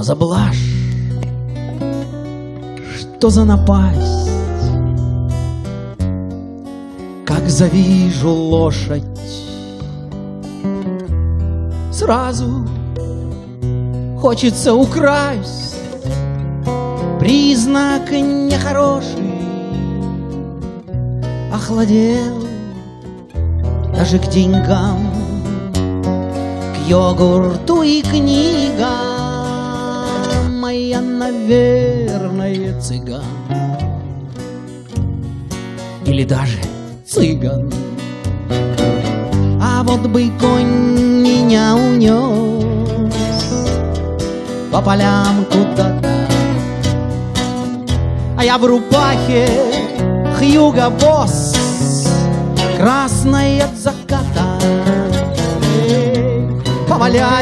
Что за блажь, что за напасть, как завижу лошадь, сразу хочется украсть. Признак нехороший, охладел даже к деньгам, к йогурту и книгам. Моя, наверное, цыган или даже цыган. А вот бы конь меня унес по полям куда-то, а я в рубахе Хьюго Босс, красная от заката, поваляй.